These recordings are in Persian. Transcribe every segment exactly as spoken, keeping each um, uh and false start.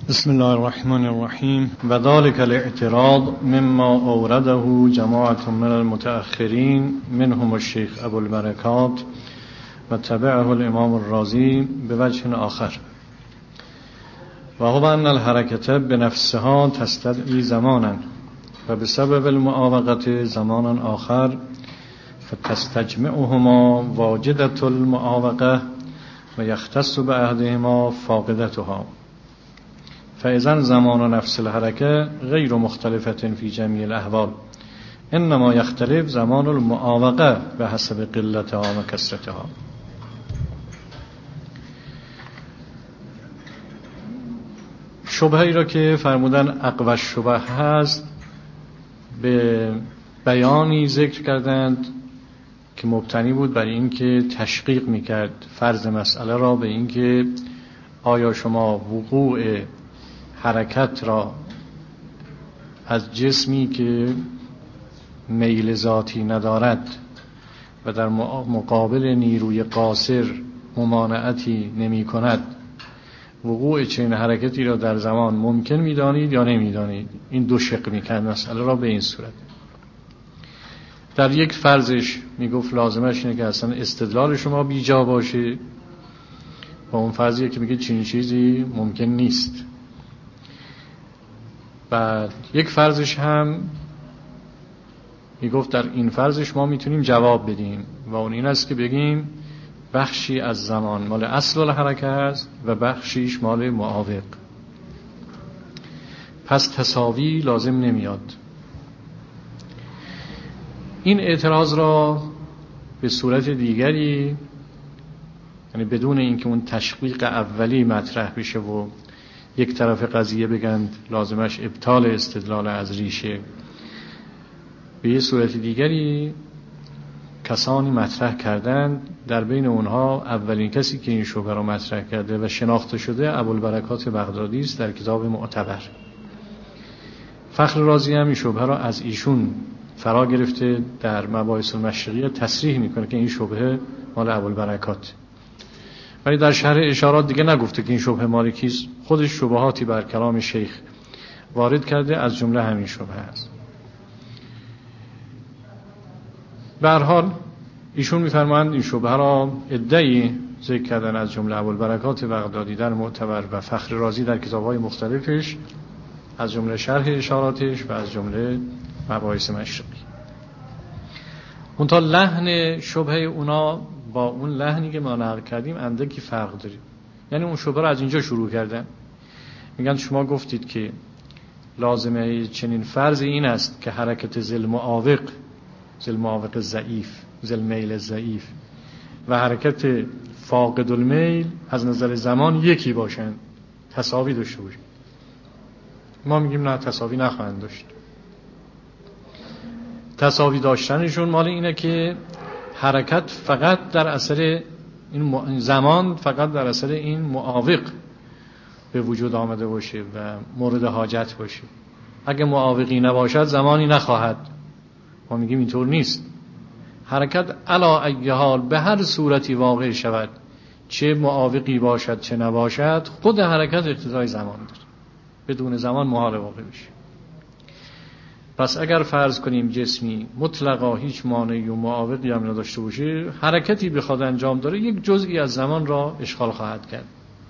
بسم الله الرحمن الرحیم و ذلك الاعتراض مما اورده جماعة من المتأخرین منهم الشیخ ابوالبرکات و تبعه الامام الرازی بوجه آخر و هو ان الحرکة بنفسها تستدعی زمانا و بسبب المعاوقة زمانا آخر فتستجمعهما واجدة المعاوقة و یختص باحدهما فاقدتها فإذن زمان نفس الحركة غير مختلفة في جميع الأحوال إنما يختلف زمان المعاوقة بحسب قلتها و کثرتها. شبهه‌ای را که فرمودن اقوى شبه هست به بیانی ذکر کردند که مبتنی بود بر اینکه تشقیق میکرد فرض مسئله را به اینکه آیا شما وقوع حرکت را از جسمی که میل ذاتی ندارد و در مقابل نیروی قاصر ممانعتی نمی کند وقوع چنین حرکتی را در زمان ممکن می دانید یا نمی دانید؟ این دو شق می کرد مسئله را به این صورت. در یک فرضش می گفت لازمش اینه که اصلا استدلال شما بیجا باشه، با اون فرضیه که میگه چنین چیزی ممکن نیست. بعد یک فرضش هم میگفت در این فرضش ما میتونیم جواب بدیم و اون این است که بگیم بخشی از زمان مال اصل الحرکه است و بخشیش مال معاوق، پس تساوی لازم نمیاد. این اعتراض را به صورت دیگری، یعنی بدون اینکه اون تشقیق اولی مطرح بشه و یک طرف قضیه بگند لازمش ابطال استدلال از ریشه، به یه صورت دیگری کسانی مطرح کردند. در بین اونها اولین کسی که این شبهه را مطرح کرده و شناخته شده ابوالبرکات بغدادی است در کتاب معتبر. فخر رازی هم این شبهه را از ایشون فرا گرفته، در مباحث المشرقیه تصریح میکنه که این شبهه مال ابوالبرکات، ولی در شرح اشارات دیگه نگفته که این شبهه مال کیست. خودش شبهاتی بر کلام شیخ وارد کرده، از جمله همین شبهه است. به هر حال ایشون میفرمایند این شبهه را ادعی ذکر کردن، از جمله ابوالبرکات بغدادی در معتبر و فخر رازی در کتاب‌های مختلفش، از جمله شرح اشاراتش و از جمله مباحث مشرقی. منتها لحن شبهه اونا با اون لحنی که ما نقل کردیم اندکی فرق داره. یعنی اون شبهه را از اینجا شروع کردن، میگن شما گفتید که لازمه چنین فرض این است که حرکت ذل معاوق، ذل معاوق ضعیف، ذل میل ضعیف و حرکت فاقد المیل از نظر زمان یکی باشن، تساوی داشته باشن. ما میگیم نه، تساوی نخواهند داشت. تساوی داشتنشون مال اینه که حرکت فقط در اثر این زمان، فقط در اثر این معاوق به وجود آمده باشه و مورد حاجت باشه. اگه معاوقی نباشد زمانی نخواهد. ما میگیم اینطور نیست. حرکت علا ای حال به هر صورتی واقع شود، چه معاوقی باشد چه نباشد، خود حرکت اقتضای زمان داره، بدون زمان محال واقع بشه. پس اگر فرض کنیم جسمی مطلقا هیچ مانعی و معاوقی هم نداشته باشه، حرکتی بخواد انجام داره، یک جزئی از زمان را اشغال خواهد کرد.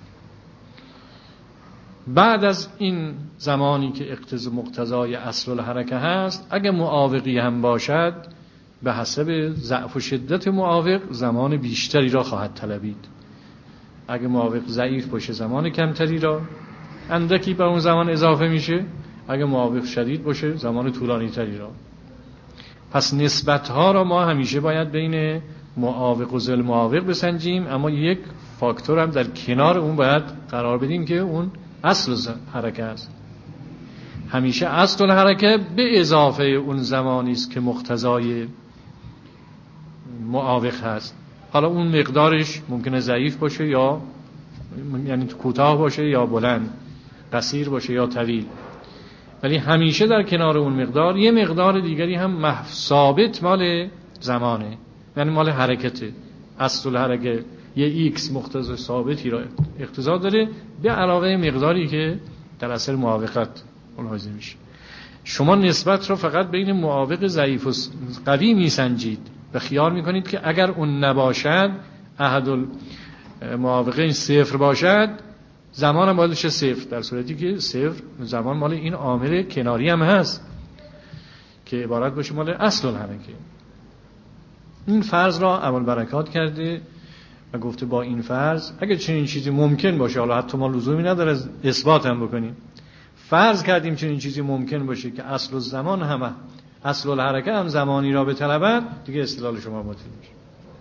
بعد از این زمانی که اقتضا مقتضای اصل الحرکه هست، اگر معاوقی هم باشد به حسب ضعف و شدت معاوق زمان بیشتری را خواهد طلبید. اگر معاوق ضعیف باشه زمان کمتری را اندکی به اون زمان اضافه میشه، اگر معاوق شدید باشه زمان طولانی تری را. پس نسبت ها را ما همیشه باید بین معاوق و ذل معاوق بسنجیم، اما یک فاکتور هم در کنار اون باید قرار بدیم که اون اصل حرکت است. همیشه اصل حرکت به اضافه اون زمانی است که مقتضای معاوق هست. حالا اون مقدارش ممکنه ضعیف باشه یا یعنی کوتاه باشه یا بلند، قصیر باشه یا طویل، ولی همیشه در کنار اون مقدار یه مقدار دیگری هم ثابت مال زمانه، یعنی مال حرکته. اصل حرکت یه ایکس مقتضای ثابتی را اقتضا داره به علاوه مقداری که در اثر موافقت ملاحظه میشه. شما نسبت رو فقط بین موافق ضعیف و قوی میسنجید و خیال میکنید که اگر اون نباشد، احد الموافقین صفر باشد، زمان هم باید بشه صفر، در صورتی که صفر زمان مال این عامل کناری هم هست که عبارت باشه مال اصل الحرکه. این فرض را اول برکات کرده و گفته با این فرض اگر چنین چیزی ممکن باشه، حالا حتی ما لزومی نداره از اثبات هم بکنیم، فرض کردیم چنین چیزی ممکن باشه که اصل الزمان هم اصل الحرکه هم زمانی را بطلبد، دیگه استدلال شما باطل میشه.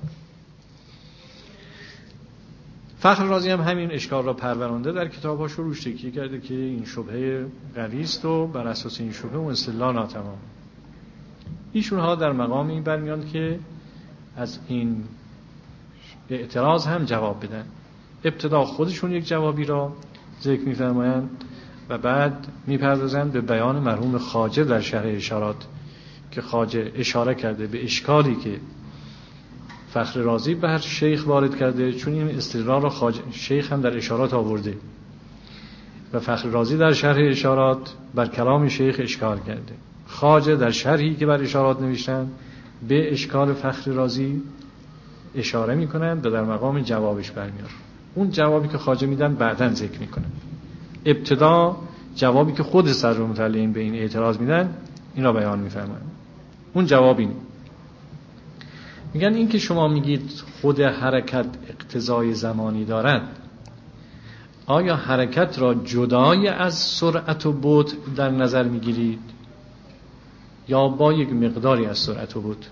فخر رازی هم همین اشکال را پرورانده در کتاباش رو روش تکیه کرده که این شبهه قوی است و بر اساس این شبهه اون استدلال ناتمام. ایشون ها در مقام این برمیان که از این اعتراض هم جواب بدن. ابتدا خودشون یک جوابی را ذکر می‌فرمایند و بعد می‌پردازند به بیان مرحوم خواجه در شرح اشارات که خواجه اشاره کرده به اشکالی که فخر رازی بر شیخ وارد کرده، چون این استدلال را خواجه شیخ هم در اشارات آورده و فخر رازی در شرح اشارات بر کلام شیخ اشکال کرده. خواجه در شرحی که بر اشارات نوشتن به اشکال فخر رازی اشاره میکنند و در مقام جوابش برمیاد. اون جوابی که خواجه میدن بعداً ذکر میکنن. ابتدا جوابی که خود صدر مطلعین به این اعتراض میدن این را بیان میفرمایند. اون جواب اینه، میگن این که شما میگید خود حرکت اقتضای زمانی دارد، آیا حرکت را جدای از سرعت و بعد در نظر میگیرید یا با یک مقداری از سرعت و بعد؟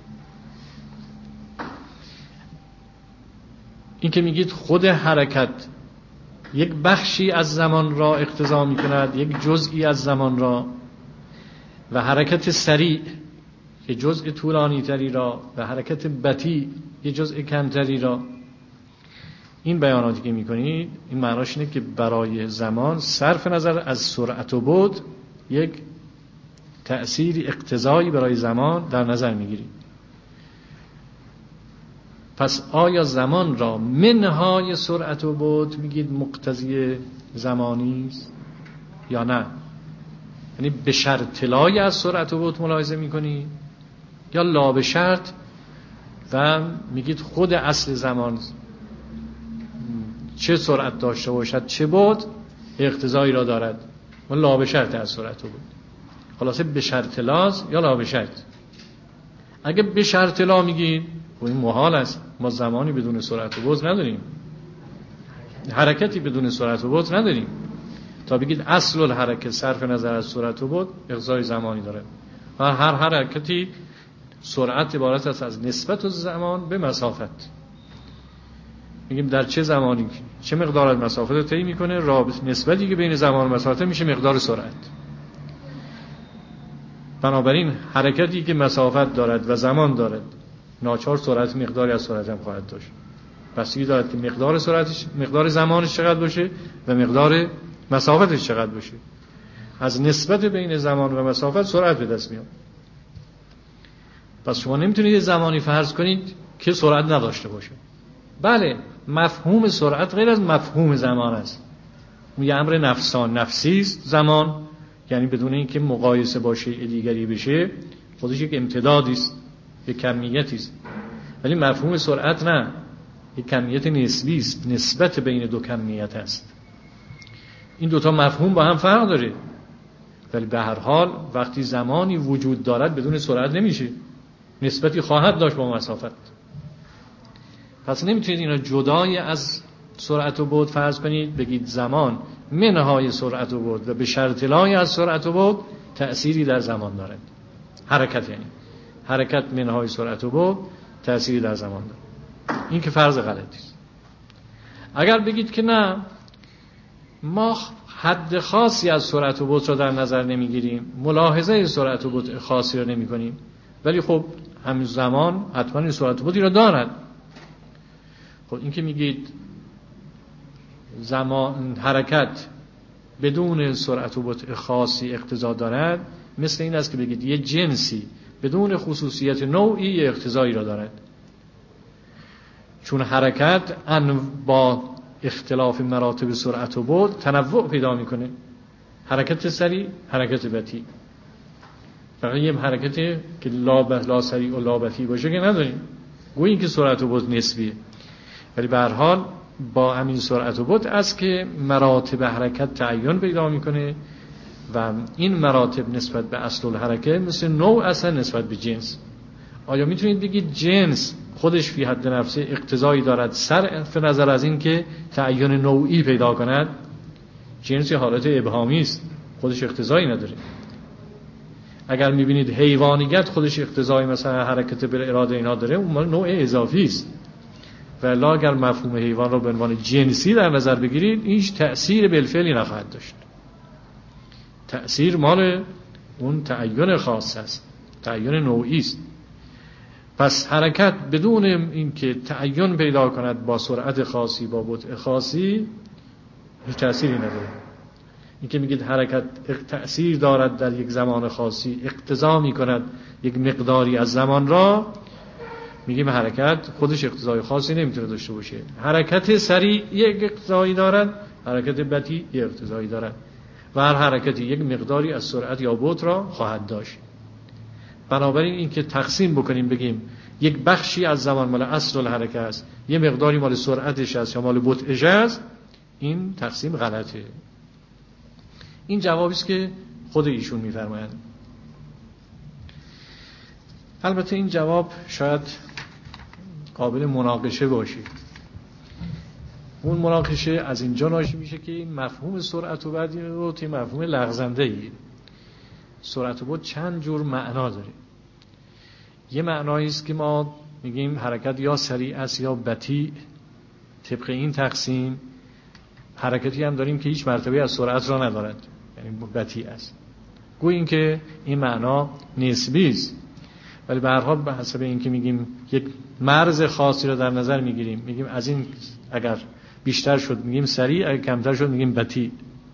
این که میگید خود حرکت یک بخشی از زمان را اقتضا میکند، یک جزئی از زمان را، و حرکت سریع یک جزء طولانی تری را و حرکت بطیء یک جزء کمتری را، این بیاناتی که میکنید این معناش اینه که برای زمان صرف نظر از سرعت و بعد یک تأثیری اقتضایی برای زمان در نظر میگیرید. پس آیا زمان را منهای سرعت و بعد میگید مقتضی زمانی است یا نه؟ یعنی به شرط لای از سرعت و بعد ملاحظه میکنید یا لا به شرط و میگید خود اصل زمان چه سرعت داشته باشد چه بعد اقتضایی را دارد و لا به شرط از سرعت و بعد؟ خلاصه به شرط لاز یا لا به شرط. اگه به شرط لا میگید و این محال است، ما زمانی بدون سرعت و بعد نداریم، حرکتی بدون سرعت و بعد نداریم، تا بگید اصل الحرکت صرف نظر از سرعت و بعد اقتضای زمانی داره و هر حرکتی سرعت عبارت است از نسبت زمان به مسافت. میگیم در چه زمانی چه مقدار از مسافت رو طی میکنه، رابط نسبتی که بین زمان و مسافت میشه مقدار سرعت. بنابراین حرکتی که مسافت دارد و زمان دارد ناچار سرعت مقداری از سرعت هم خواهد داشت. بستگی دارد که مقدار سرعتش مقدار زمانش چقدر باشه و مقدار مسافتش چقدر باشه. از نسبت بین زمان و مسافت سرعت به دست میاد. پس شما نمیتونید زمانی فرض کنید که سرعت نداشته باشه. بله، مفهوم سرعت غیر از مفهوم زمان است. اون یه امر نفسان نفسی است زمان، یعنی بدون اینکه مقایسه با شیء دیگری بشه خودش یک امتدادی است، یک کمیتی است. ولی مفهوم سرعت نه، یک کمیت نسبی است، نسبت بین دو کمیت است. این دوتا مفهوم با هم فرق داره، ولی به هر حال وقتی زمانی وجود دارد بدون سرعت نمیشه، نسبتی خواهد داشت با مسافت. پس نمیتونید اینا جدای از سرعت و بعد فرض کنید بگید زمان منهای سرعت و بعد و به شرط لای از سرعت و بعد تأثیری در زمان دارد. حرکت یعنی حرکت منهای سرعت و بعد تأثیری در زمان دارد. این که فرض غلطی است. اگر بگید که نه، ما حد خاصی از سرعت و بعد را در نظر نمیگیریم، ملاحظه سرعت و بعد خاصی را نمی کنیم، ولی خب همین زمان حتما این سرعت و بعدی را دارد. خب این که میگید زمان حرکت بدون سرعت و بطء خاصی اقتضا دارد، مثل این است که بگید یه جنسی بدون خصوصیت نوعی اقتضایی را دارد. چون حرکت ان با اختلاف مراتب سرعت و بعد تنوع پیدا میکنه. حرکت سریع، حرکت بطیء. فقط یه حرکت که لا لا سریع و لا بطیء باشه که نداریم. گویی که سرعت و بطء نسبیه، ولی به هر حال با همین سرعت و بطء است که مراتب حرکت تعین پیدا میکنه و این مراتب نسبت به اصل الحرکه مثل نوع اصلا نسبت به جنس. آیا میتونید بگید جنس خودش فی حد نفسه اقتضایی دارد صرف نظر از این که تعین نوعی پیدا کند؟ جنس حالت ابهامی است، خودش اقتضایی نداره. اگر میبینید حیوانیت خودش اقتضایی مثلا حرکت بالاراده اینا داره، اون مال نوع اضافی است. ولی اگر مفهوم حیوان رو به عنوان جنسی در نظر بگیرید، هیچ تأثیر بالفعلی نخواهد داشت. تأثیر مال اون تعین خاص است، تعین نوعی است. پس حرکت بدون اینکه تعین پیدا کند با سرعت خاصی با بطء خاصی هیچ تأثیری نداره. این که میگید حرکت تأثیر دارد در یک زمان خاصی، اقتضا میکند یک مقداری از زمان را، میگیم حرکت خودش اقتضای خاصی نمیتونه داشته باشه. حرکت سریع یک اقتضایی دارد، حرکت بطیء یک اقتضایی دارد و هر حرکتی یک مقداری از سرعت یا بطء را خواهد داشت. بنابراین این که تقسیم بکنیم بگیم یک بخشی از زمان مال اصل الحرکه است، یه مقداری مال سرعتش است یا مال بطئش است، این تقسیم غلطه. این جوابی است که خود ایشون میفرمایند. البته این جواب شاید قابل مناقشه باشه. اون مناقشه از اینجا ناشی میشه که این مفهوم سرعت و بطء رو توی مفهوم لغزنده‌ای. سرعت و بطء چند جور معنا داره. یه معنایی است که ما میگیم حرکت یا سریع است یا بطیء. طبق این تقسیم حرکتی هم داریم که هیچ مرتبه از سرعت را ندارد، یعنی بطیء است. گویا این که این معنا نسبی است، ولی به هر حال به حسب این که میگیم یک مرز خاصی رو در نظر میگیریم، میگیم از این اگر بیشتر شد میگیم سریع، اگر کمتر شد میگیم بطیء.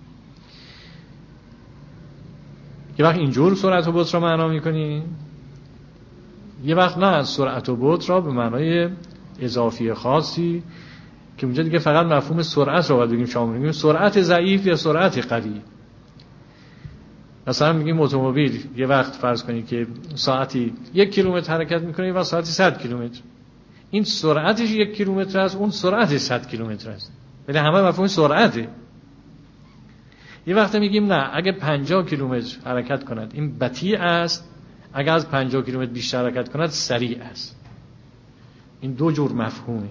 یه وقت اینجور سرعت و بطء را معنا میکنیم، یه وقت نه، سرعت و بطء را به معنای اضافی خاصی که اونجا دیگه فقط مفهوم سرعت رو باید بگیم شامل میگیم سرعت ضعیف یا سرعت قوی. مثلا میگیم اتومبیل یه وقت فرض کنید که ساعتی یک کیلومتر حرکت میکنه و ساعتی صد کیلومتر، این سرعتش یک کیلومتر است، اون سرعتش صد کیلومتر است، ولی همه مفهوم سرعته. یه وقت میگیم نه، اگه پنجاه کیلومتر حرکت کند این بطیء است، اگه از پنجاه کیلومتر بیشتر حرکت کند سریع است. این دو جور مفهومه.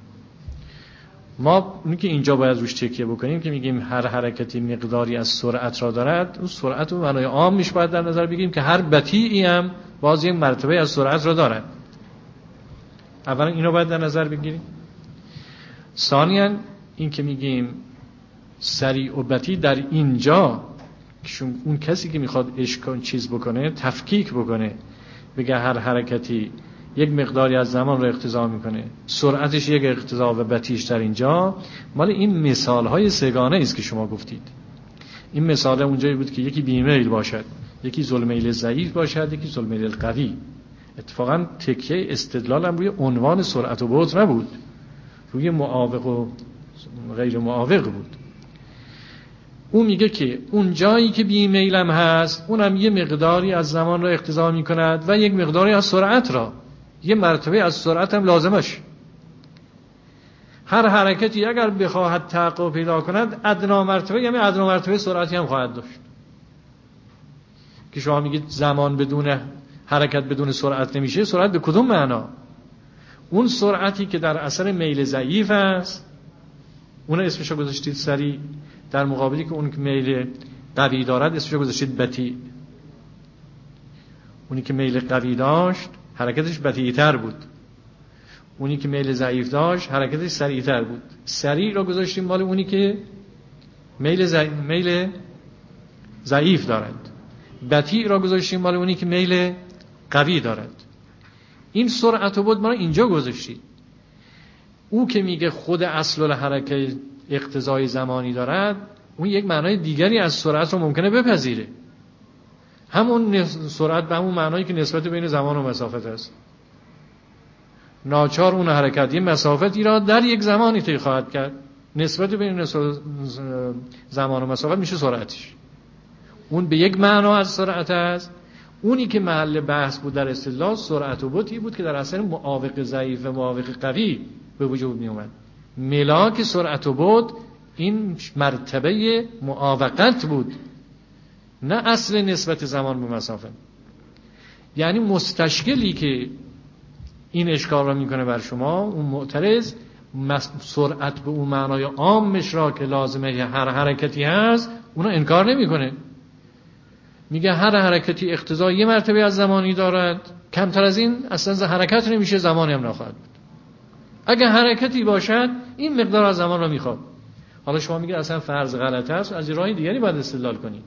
ما اون که اینجا باید روش تکیه بکنیم که میگیم هر حرکتی مقداری از سرعت را دارد، اون سرعت رو معنای عام میشه باید در نظر بگیریم که هر بطیئی هم باز یک مرتبه از سرعت را دارد. اولا اینو باید در نظر بگیریم. ثانیاً این که میگیم سریع و بطیء در اینجا که اون کسی که میخواد اشکال چیز بکنه، تفکیک بکنه، بگه هر حرکتی یک مقداری از زمان رو اقتضا میکنه، سرعتش یک اقتضا و بطیئش در اینجا، مال این مثال های سگانه است که شما گفتید. این مثال اونجایی بود که یکی بیمیل باشد، یکی ذوالمیل ضعیف باشد، یکی ذوالمیل قوی. اتفاقا تکیه استدلال هم روی عنوان سرعت و بطء نبود، روی معاوق و غیر معاوق بود. اون میگه که اون جایی که بیمیل هم هست، اونم یه مقداری از زمان را اقتضا میکند و یک مقداری از سرعت را، یه مرتبه از سرعت هم لازمش. هر حرکتی اگر بخواهد تحقق پیدا کند ادنا مرتبه، یعنی ادنا مرتبه سرعتی هم خواهد داشت. که شما میگید زمان بدون حرکت بدون سرعت نمیشه، سرعت به کدوم معنا؟ اون سرعتی که در اثر میل ضعیف است اون اسمشو گذاشتید سریع، در مقابلی که اون که میل قوی دارد اسمشو گذاشتید بطیء. اونی که میل قوی داشت حرکتش بطیئ‌تر بود، اونی که میل ضعیف داشت حرکتش سریع‌تر بود. سریع را گذاشتیم مال اونی که میل ضعیف میل ضعیف دارد، بطیء را گذاشتیم مال اونی که میل قوی دارد. این سرعت و بطء ما اینجا گذاشتید. او که میگه خود اصل الحرکه اقتضای زمانی دارد، اون یک معنای دیگری از سرعت رو ممکنه بپذیره. همون سرعت به همون معنایی که نسبت بین زمان و مسافت است. ناچار اون حرکت یه مسافتی را در یک زمانی طی خواهد کرد، نسبت بین زمان و مسافت میشه سرعتش. اون به یک معنا از سرعت است. اونی که محل بحث بود در استدلال سرعت و بطئی بود که در اثر معاوق ضعیف و معاوق قوی به وجود می اومد. ملاک سرعت و بطء این مرتبه معاوقت بود، نه اصل نسبت زمان به مسافت. یعنی مستشکلی که این اشکال را میکنه بر شما، اون معترض، سرعت به اون معنای عامش را که لازمه هر حرکتی هست اونو انکار نمیکنه. میگه هر حرکتی اقتضای یه مرتبه از زمانی دارد، کمتر از این اصلا حرکت نمیشه، زمانی هم نخواهد بود. اگه حرکتی باشد این مقدار از زمان را میخواد. حالا شما میگه اصلا فرض غلط است، از راه دیگری باید استدلال کنید.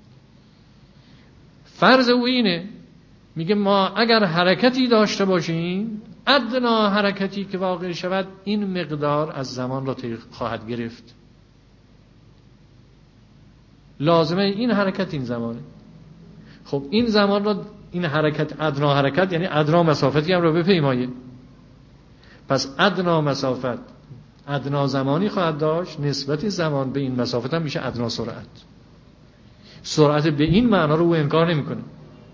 فرض او اینه، میگه ما اگر حرکتی داشته باشیم، ادنا حرکتی که واقع شود، این مقدار از زمان را طی خواهد گرفت. لازمه این حرکت این زمانه. خب این زمان را، این حرکت ادنا حرکت یعنی ادنا مسافتی هم را بپیمایه. پس ادنا مسافت ادنا زمانی خواهد داشت، نسبت زمان به این مسافت هم میشه ادنا سرعت. سرعت به این معنا رو او انکار نمیکنه.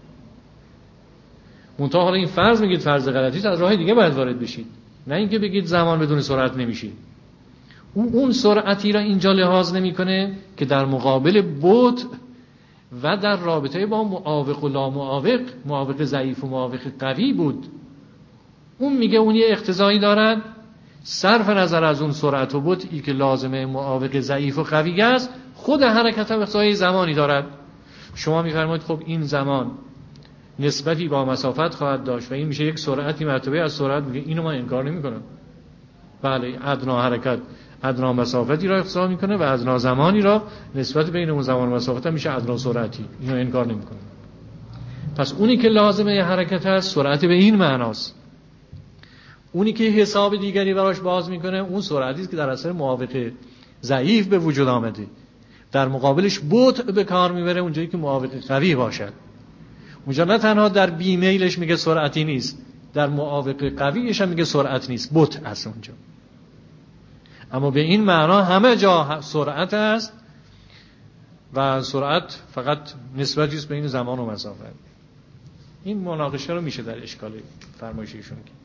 منتها حالا این فرض میگید فرض غلطی، از راه دیگه باید وارد بشید، نه اینکه بگید زمان بدون سرعت نمیشه. اون اون سرعتی را اینجا لحاظ نمیکنه که در مقابل بطء و در رابطه با معاوق و لا معاوق، معاوق ضعیف و معاوق قوی بود. اون میگه اون یه اقتضایی دارد، صرف نظر از اون سرعت و بطئی که لازمه معاوق ضعیف و قوی است، خود حرکت هم اقتضای زمانی دارد. شما میفرمایید خب این زمان نسبتی با مسافت خواهد داشت و این میشه یک سرعتی مرتبه از سرعت. میگه اینو من انکار نمیکنم. بله، ادنا حرکت ادنا مسافتی را اقتضا میکنه و ادنا زمانی را نسبت بین اون زمان و مسافت هم میشه ادنا سرعتی. اینو انکار نمیکنه. پس اونی که لازمه حرکت است سرعت به این معناست. اونی که حساب دیگری براش باز میکنه اون سرعتی است که در اثر معاوق ضعیف به وجود آمده. در مقابلش بطء به کار میبره اونجایی که معاوق قوی باشد. اونجا نه تنها در بی میلش میگه سرعتی نیست، در معاوق قویش هم میگه سرعت نیست، بطء است اونجا. اما به این معنا همه جا سرعت است و سرعت فقط نسبتی است بین زمان و مسافت. این مناقشه رو میشه در اشکال فرمایش ایشون که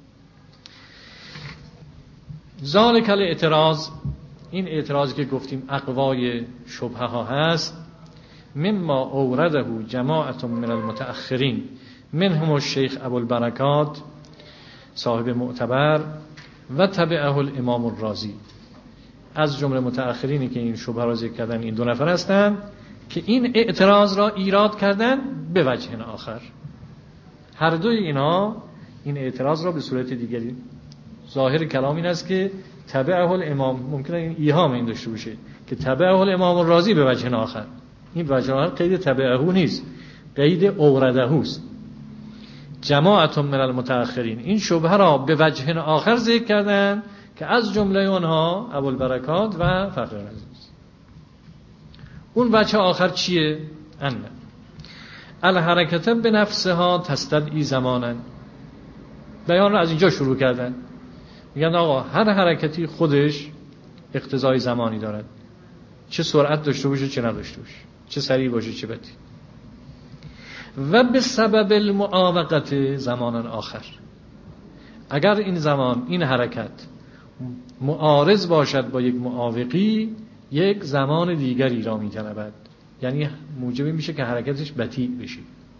ذالک الاعتراض، این اعتراضی که گفتیم اقوای شبهه ها هست، مما اورده جماعت من المتأخرین منهم الشیخ ابوالبرکات صاحب معتبر و تبعه الامام الرازی. از جمله متأخرینی که این شبهه را ذکر کردن این دو نفر هستند که این اعتراض را ایراد کردن به وجه آخر. هر دوی اینا این اعتراض را به صورت دیگری، ظاهر کلام این است که تبعه الامام، ممکنه این ایهام این داشته باشه که تبعه الامام الرازی به وجه آخر. این وجه آخر قید تبعه نیست، قید اورده است. جماعت من المتأخرین این شبهه را به وجه آخر ذکر کردن که از جمله اونها ابوالبرکات و فخر العزیز. اون وجه آخر چیه؟ ان الحرکت به نفسها تستدعی زمانا. بیان را از اینجا شروع کردن، میگن آقا هر حرکتی خودش اقتضای زمانی دارد، چه سرعت داشته باشه چه نداشته باشه، چه سریع باشه چه بطیء. و به سبب المعاوقت زمانا آخر، اگر این زمان این حرکت معارض باشد با یک معاوقی، یک زمان دیگری را می‌طلبد، یعنی موجب میشه که حرکتش بطیء بشه.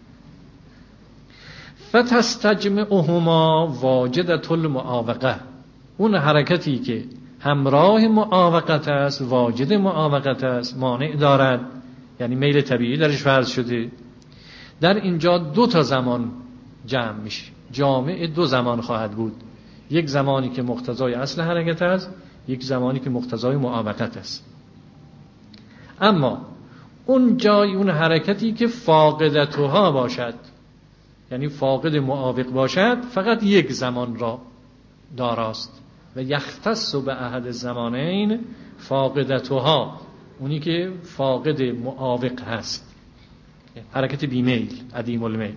فتستجمعهما واجدة المعاوقه، اون حرکتی که همراه معاوقت است، واجد معاوقت است، مانع دارد، یعنی میل طبیعی درش فرض شده، در اینجا دو تا زمان جمع میشه، جامع دو زمان خواهد بود. یک زمانی که مقتضای اصل حرکت است، یک زمانی که مقتضای معاوقت است. اما اون جای اون حرکتی که فاقدتها باشد، یعنی فاقد معاوق باشد، فقط یک زمان را داراست. و یختص به احد الزمانین فاقدتها، اونی که فاقد معاوق هست، حرکت بیمیل، عدیم المیل.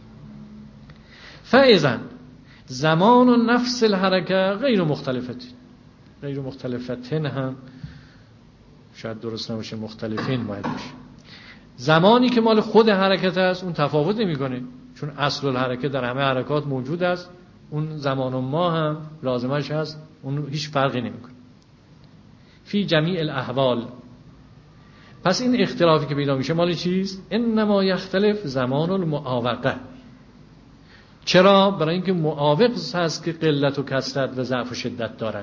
فاذا زمان و نفس الحرکه غیر مختلفت، غیر مختلفتن هم شاید درست نباشه، مختلفین باید باشه. زمانی که مال خود حرکت است اون تفاوت نمیکنه، چون اصل الحرکت در همه حرکات موجود است، اون زمان و ما هم لازمش هست، اون هیچ فرقی نمیکنه. فی جمیع الاحوال. پس این اختلافی که پیدا میشه مال چیست؟ انما یختلف زمان المعاوقه. چرا؟ برای اینکه معاوق هست که قلت و کثرت و ضعف و شدت دارد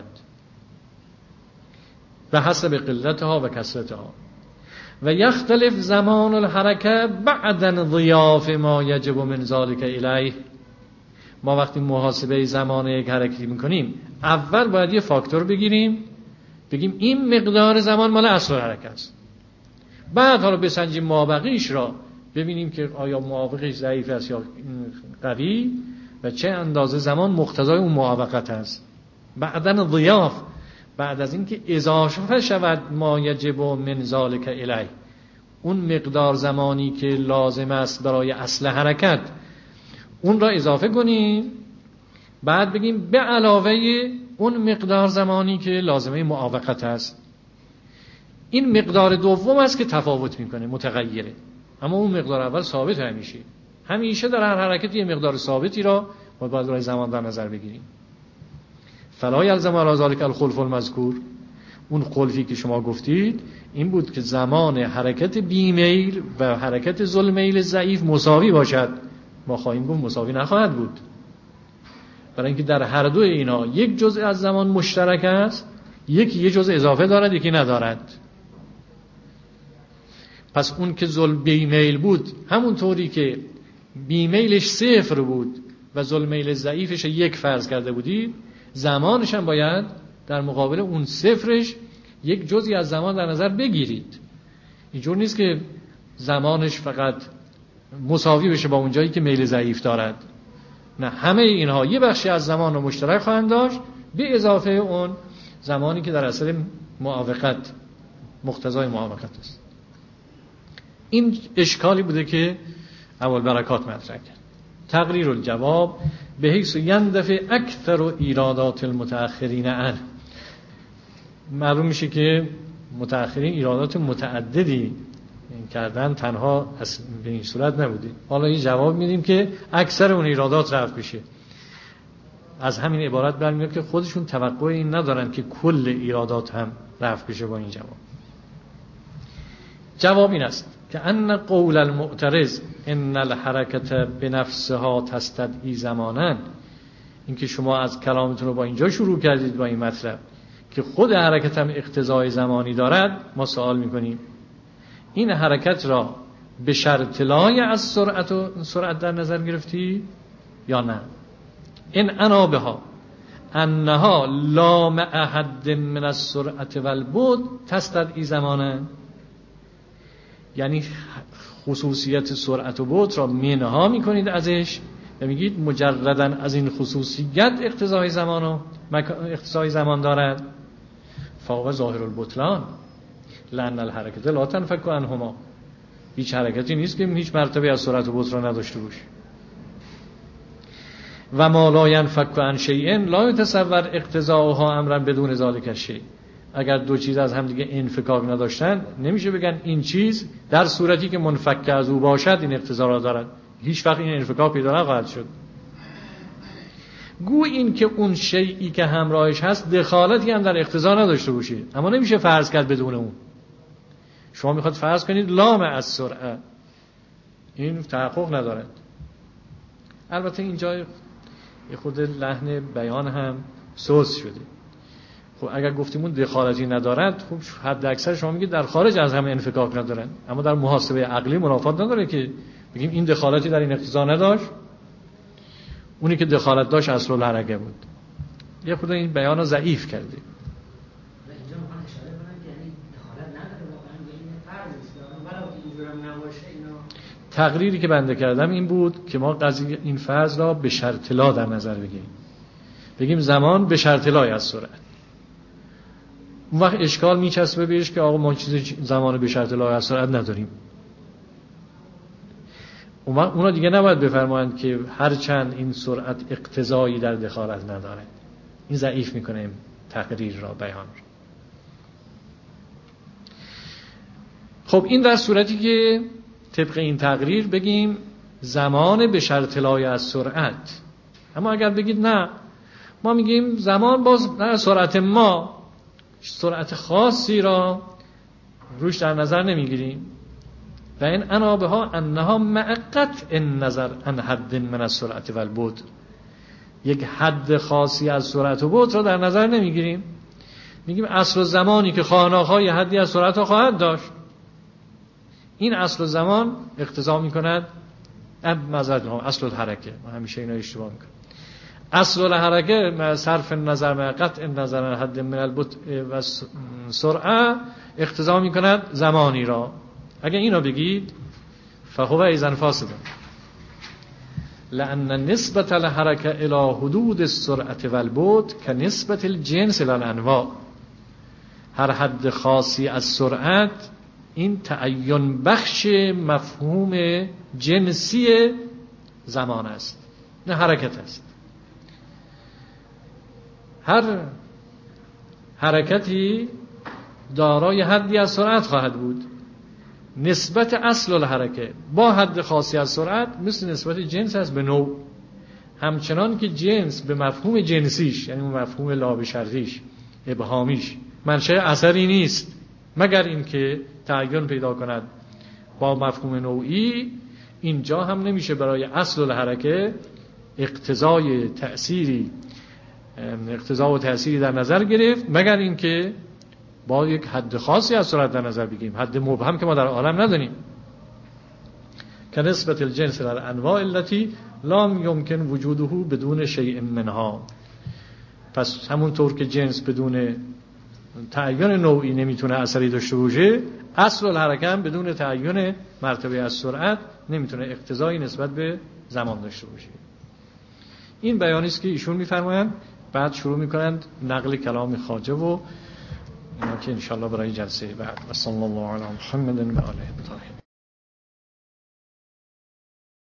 و حسب قلتها و کثرتها. و یختلف زمان الحرکه بعد انضیاف ما یجب من ذلک الیه. ما وقتی محاسبه زمان یک حرکتی میکنیم اول باید یه فاکتور بگیریم، بگیم این مقدار زمان مال اصل حرکت است، بعد حالا بسنجیم مابقیش را، ببینیم که آیا معاوقش ضعیف است یا قوی و چه اندازه زمان مقتضای اون معاوقت است. بعدن ضیاف، بعد از اینکه اضافه شود ما یجب من ذلک الیه، اون مقدار زمانی که لازم است برای اصل حرکت اون را اضافه کنیم، بعد بگیم به علاوه اون مقدار زمانی که لازمه معاوقت است. این مقدار دوم است که تفاوت میکنه، متغیره، اما اون مقدار اول ثابت همیشه. همیشه در هر حرکتی یه مقدار ثابتی را ما باید برای زمان در نظر بگیریم. فلا یلزم علی ذلک الخلف المذکور. اون خلفی که شما گفتید این بود که زمان حرکت بیمیل و حرکت ذوالمیل ضعیف مساوی باشد. ما خواهیم گفت مساوی نخواهد بود، برای اینکه در هر دو اینا یک جزء از زمان مشترک است، یکی یک جزء اضافه دارد یکی ندارد. پس اون که ذل بیمیل بود همونطوری که بیمیلش صفر بود و ذوالمیل ضعیفش یک فرض کرده بودید، زمانش هم باید در مقابل اون صفرش یک جزئی از زمان در نظر بگیرید. اینجور نیست که زمانش فقط مساوی بشه با اون جایی که میل ضعیف دارد، نه، همه اینها یه بخشی از زمان رو مشترک خواهند داشت به اضافه اون زمانی که در اصل معاوقت مقتضای معاوقت است. این اشکالی بوده که اول برکات مطرح کرد. تقریر الجواب به حیث یندفع اکثر ایرادات المتأخرین عنه. معلوم میشه که متأخرین ایرادات متعددی کردن، تنها به این صورت نبوده. حالا این جواب میدیم که اکثر اون ایرادات رفع بشه. از همین عبارت برمیاد که خودشون توقع این ندارن که کل ایرادات هم رفع بشه با این جواب. جواب این است که ان قول المعترض ان الحرکت بنفسها تستدعی زمانا، اینکه شما از کلامتون رو با اینجا شروع کردید با این مطلب که خود حرکت هم اقتضای زمانی دارد، ما سوال میکنیم این حرکت را به شرط لای از سرعت و سرعت در نظر گرفتی یا نه؟ این انا بها انها لا مع حد من السرعت والبعد تستدعی زمانا، یعنی خصوصیت سرعت و بعد را منها میکنید ازش و میگید مجرداً از این خصوصیت اقتضای زمان و اقتضای زمان دارد. فهو ظاهر البطلان لأن الحرکت لا تنفک عنهما. هیچ حرکتی نیست که هیچ مرتبه از سرعت و بعد را نداشته باشه. و ما لا ينفك عن شیء لا يتصور اقتضاؤها امرا بدون ذلك الشیء. اگر دو چیز از هم دیگه انفکاک نداشتن نمیشه بگن این چیز در صورتی که منفک از او باشد این اقتضا را دارد. هیچ وقت این انفکاک پیدا نخواهد شد. گو این که اون شیئی که همراهش هست دخالتی هم در اقتضا نداشته باشه، اما نمیشه فرض کرد بدون اون. شما میخواد فرض کنید لام از سرعه، این تحقق ندارد. البته اینجا یه خود لحن بیان هم سوس شده. خب اگر گفتیم اون دخالتی ندارد، خب حد اکثر شما میگید در خارج از همه انفکاک ندارن، اما در محاسبه عقلی منافات نداره که بگیم این دخالتی در این اقتضا نداشت، اونی که دخالت داشت اصل الحرکه بود. یه خود این بیان رو ضعیف کرده. اینجا میخوان اشاره کنن که یعنی دخالت نداره واقعا به این فرض است، ولی اینجوری هم نباشه. اینا تقریری که بنده کردم این بود که ما قضیه این فرض را به شرط لا در نظر بگیریم، بگیم زمان به شرط لا از سرعت. اون وقت اشکال میچسبه بهش که آقا ما چیز زمان به شرط لا از سرعت نداریم. اون وقت اونا دیگه نباید بفرمایند که هر چند این سرعت اقتضایی در دخالت نداره. این ضعیف میکنه تقریر را، بیان را. خب این در صورتی که طبق این تقریر بگیم زمان به شرط لایه از سرعت. اما اگر بگید نه، ما میگیم زمان باز نه سرعت ما، سرعت خاصی را روش در نظر نمیگیریم. و این انابه ها انها معقت ان نظر ان حد من السرعت و البعد، یک حد خاصی از سرعت و بعد را در نظر نمیگیریم. میگیم اصل زمانی که خانه‌های حدی از سرعت خواهد داشت، این اصل زمان اقتضا میکند اب مزد اصل الحرکه. ما همیشه اینا اشتباه میکنیم. اصل الحرکه صرف نظر معقت ان نظر حد من البطء و سرعه اقتضا میکند زمانی را. اگر اینو بگید فهو ایزن فاسد، لأن نسبت الحرکه الى حدود السرعه و البعد كنسبت الجنس الى الانواع. هر حد خاصی از سرعت این تعین بخش مفهوم جنسی زمان است، نه حرکت است. هر حرکتی دارای حدی از سرعت خواهد بود. نسبت اصل الحرکه با حد خاصی از سرعت مثل نسبت جنس است به نوع، همچنان که جنس به مفهوم جنسیش، یعنی مفهوم لابشرطیش ابهامیش، منشأ اثری نیست مگر اینکه تعین پیدا کند با مفهوم نوعی. اینجا هم نمیشه برای اصل الحرکه اقتضای تأثیری اقتضا و تأثیری در نظر گرفت مگر اینکه با یک حد خاصی از سرعت در نظر بگیریم، حد مبهم که ما در عالم نداریم. که نسبت الجنس در انواع التي لا يمكن وجوده بدون شیء منها. پس همونطور که جنس بدون تعین نوعی نمیتونه اثری داشته باشه، اصل الحرکه هم بدون تعین مرتبه از سرعت نمیتونه اقتضایی نسبت به زمان داشته باشه. این بیانی است که ایشون میفرمایند. بعد شروع میکنند نقل کلام خواجه و اینا که انشاءالله برای جلسه بعد. و صلی الله علی محمد و آله الطاهرین.